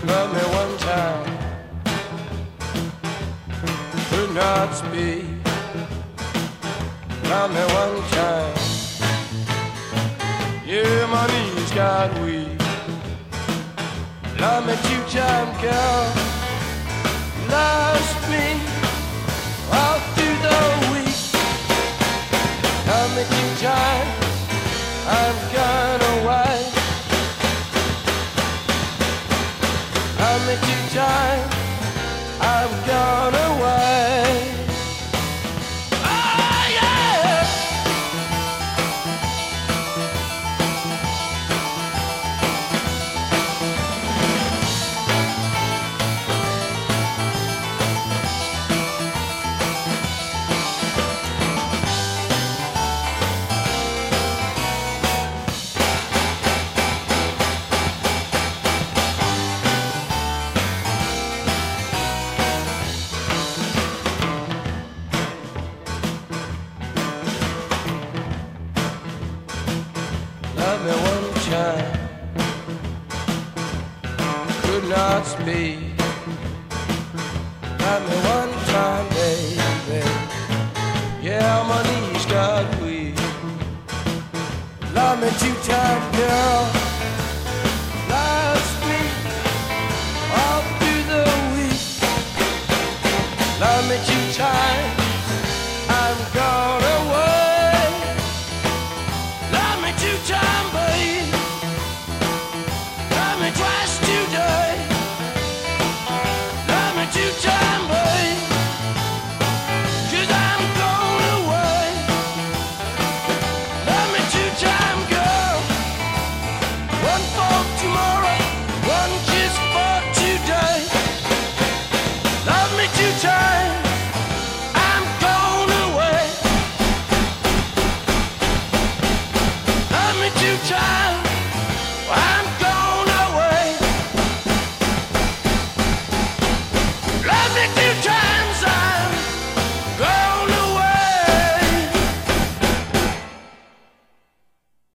Love me one time, could not speak. Love me one time, yeah, my knees got weak. Love me two time, girl, lost me all through the week. Love me two times, I've gone away. Love me two times, I've gone away. Oh yeah. Love me one time, could not speak. Love me one time, baby, yeah, my knees got weak. Love me two time, girl,